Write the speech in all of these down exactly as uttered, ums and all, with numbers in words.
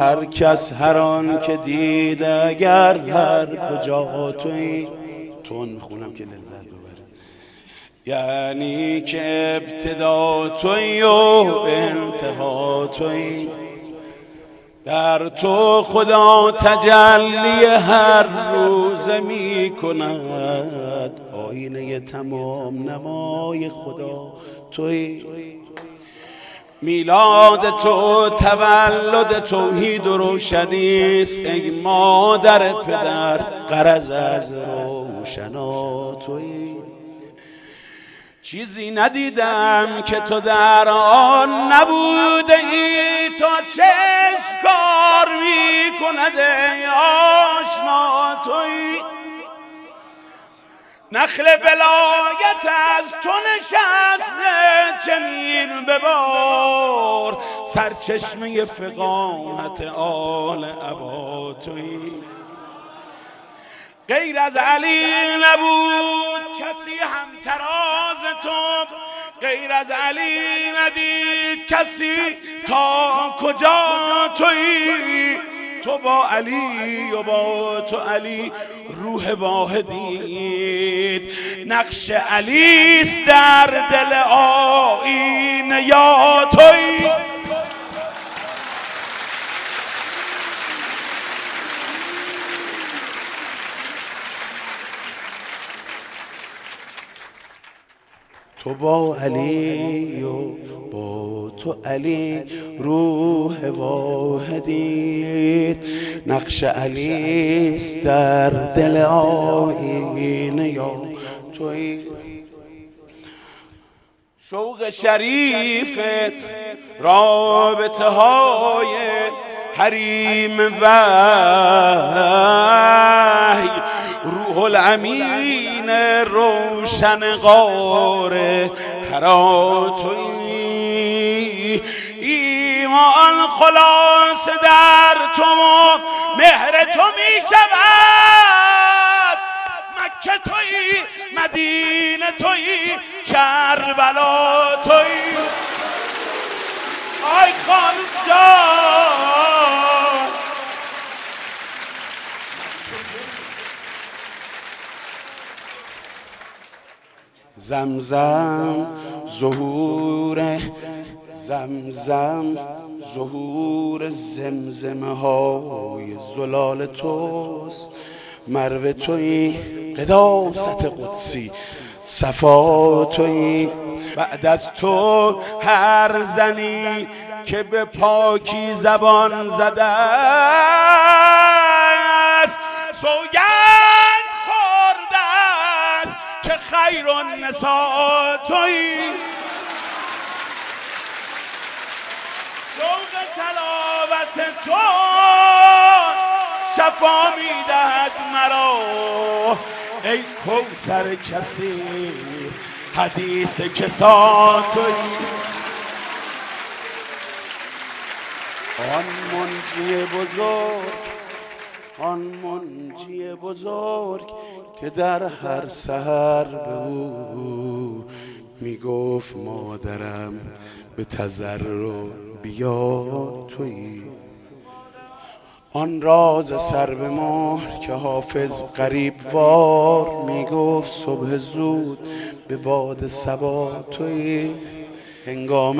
هر کس هر آن که دید اگر هر کجا تویی. تون میخونم که لذت ببره. یعنی که ابتدا تویی و انتها تویی، در تو خدا تجلی هر روز می کند، آینه تمام نمای خدا تویی. میلاد تو تولد توحید و روشنیست، ای مادر پدر غرض از روشنا تویی. چیزی ندیدم که تو در آن نبوده ای، تا چشم کار می کند ای آشنا تویی. نخل ولایت از تو نشسته چنین ببار، سرچشمه فقاهت آل ابا تویی. غیر از علی نبود کسی همتراز تو، غیر از علی ندید کسی تا کجا تویی. تو با علی و با تو علی روح واحدید، نقش علیست در دل آیینه یا تویی. تو با علی و با تو علی روح واحدید، نقش علیست در دل آیینه یا تویی. شوق شریف رابطه های حریم وحی، روح الامین روشن غار حرا تویی. ایمان خلاص در تو و مهر تو می شود، مکه تویی مدینه تویی کربلا تویی. آی خانم جان زمزم ظهور زمزم ظهور زمزمه های زلال توست، مرو تویی قداست قدسی صفا تویی. بعد از تو هر زنی که به پاکی زبان زده است، سوگند خورده است که خیر النساء تویی. شوق تلاوت تو شفا میدهد مرا، ای کوثر کثیر حدیث کسا تویی. آن منجی بزرگ آن منجی بزرگ که در هر سحر به او میگفت مادرم به تضرع بیا تویی. آن راز سر به مهر که حافظ غریب وار میگفت صبح زود به باد صبا تویی. هنگام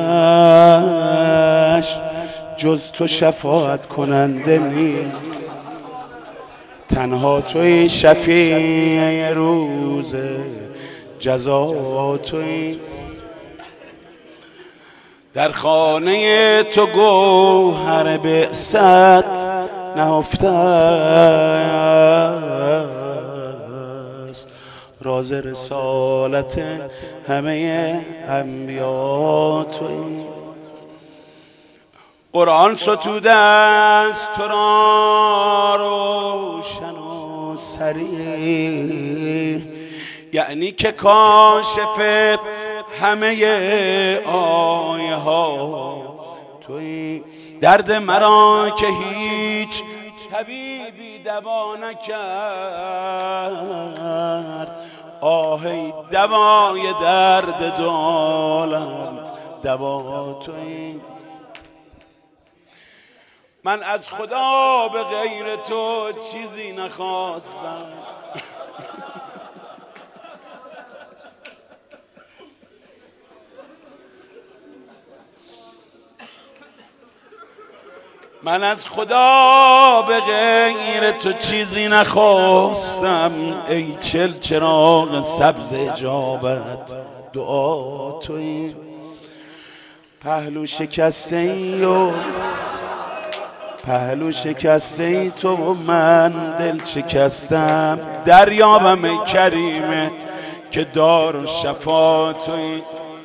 حشر جز تو شفاعت کننده نیست، تنها توی شفیع روز جزا تویی. در خانه تو گوهر بعثت نهفته است، راز رسالت همه انبیا تویی. قرآن ستوده است تو را روشن و صریح، یعنی که کاشف همه آیه ها تویی. درد مرا که هیچ طبیبی دوا نکرد، آهی دوای درد دو عالم دوا تویی. من از خدا به غیر تو چیزی نخواستم. من از خدا به غیر تو چیزی نخواستم. ای چل چراغ سبز اجابت دعا تویی. پهلو شکسته ای و پهلو شکسته ای تو و من دل شکستم. دریابم ای کریمه که دار و شفا تویی.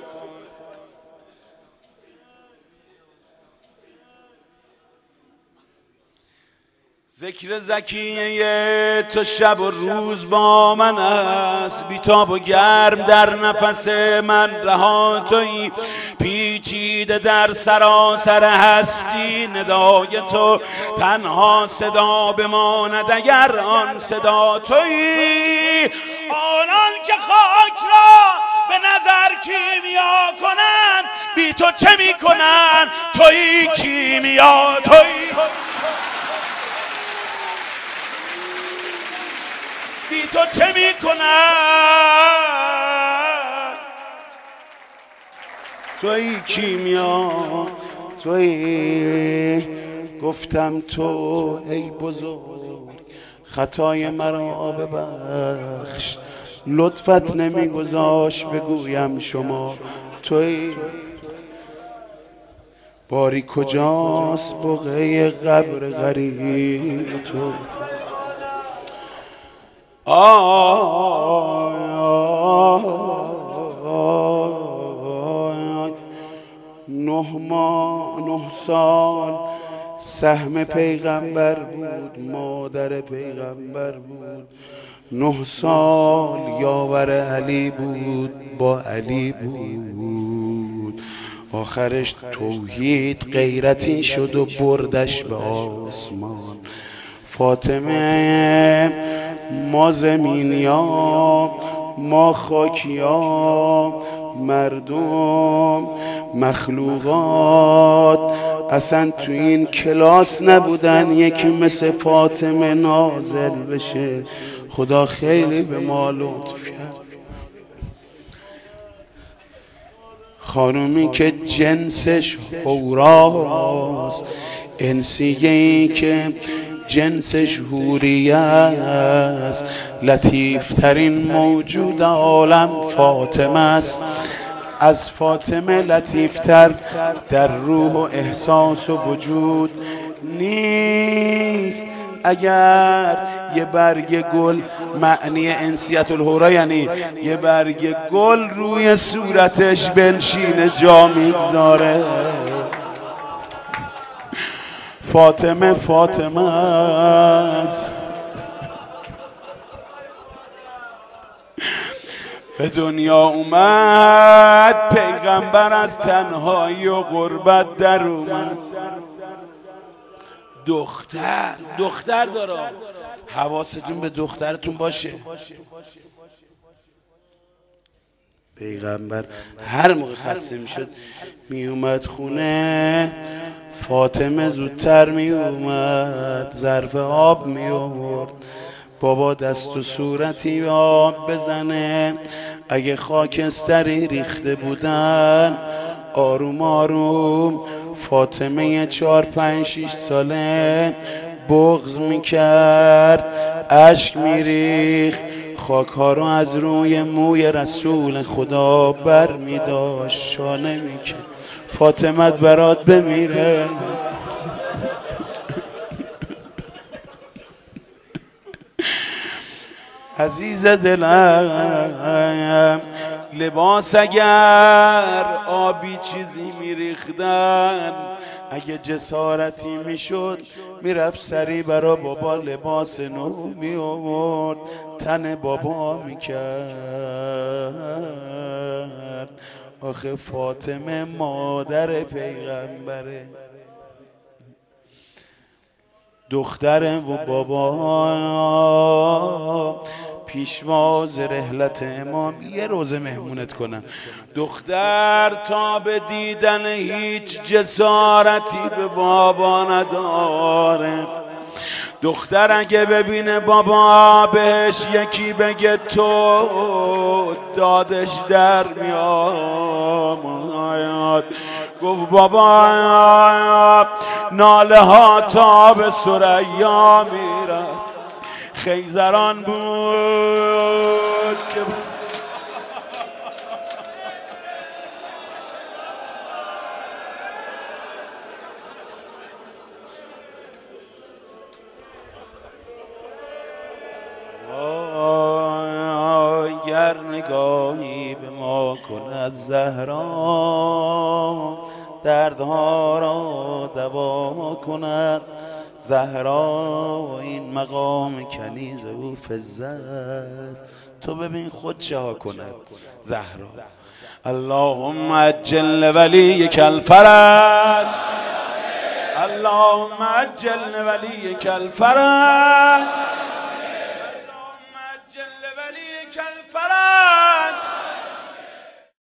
ذکر زکیه تو شب و روز با من است. بیتاب و گرم در نفس من رها تویی. پیچیده در سراسر هستی ندای تو تنها صدا بماند اگر آن صدا تویی. آنان که خاک را به نظر کیمیا کنند بی تو چه می کنند؟ تویی کیمیا تویی. بی تو چه می کنن؟ تویی کیمیا تویی. گفتم تو ای بزرگ خطای مرا ببخش. لطفت نمیگذاشت بگویم شما تویی. باری کجاست بقعه قبر غریب تو؟ آه نه ماه نه سال سهم پیغمبر بود، مادر پیغمبر بود. نه سال یاور علی بود، با علی بود. آخرش توحید غیرتی شد و بردش به آسمان. فاطمه ما زمینیا ما خاکیا مردم مخلوقات اصلا تو این کلاس نبودن یکی مثل فاطمه نازل بشه. خدا خیلی به ما لطف کرد. خانومی که جنسش حوراست، انسیه‌ای که جنسش حوریه است، لطیفترین موجود عالم فاطمه است. از فاطمه لطیفتر در روح و احساس و وجود نیست. اگر یه برگ گل، معنی انسیت الحورا یعنی یه برگ گل روی صورتش بنشینه جا میگذاره. فاطمه فاطمه است. به دنیا اومد پیغمبر از تنهایی و غربت در اومد. دختر دختر داره، حواستون به دخترتون باشه. پیغمبر هر موقع خسته میشد می اومد خونه، فاطمه زودتر می اومد ظرف آب می آورد. بابا دست و صورتی آب بزنه، اگه خاکستری ریخته بودن آروم آروم فاطمه چار پنج شیش ساله بغض میکرد، اشک میریخت، خاک ها رو از روی موی رسول خدا بر میداشت، شانه میکرد فاطمت برات بمیره. عزیز دلم لباس اگر آبی چیزی میریختن، اگه جسارتی میشد میرفت سری برا بابا لباس نو می آورد، تن بابا میکرد. آخه فاطمه مادر پیغمبره، دختر و بابا پیشواز رحلت امام یه روزه مهمونت کنم. دختر تا به دیدن هیچ جسارتی به بابا نداره. دختر اگه ببینه بابا بهش یکی بگه تو، دادش در میاد. گفت بابا ناله ها تا به ثریا میره. خیزران بود که گر نگاهی به ما کند زهرا، دردها را دوا کند زهرا. این مقام کنیز او فزه است، تو ببین خود چه ها کند زهرا. اللهم عجل لولیک الفرج، اللهم عجل لولیک الفرج، اللهم عجل لولیک الفرج.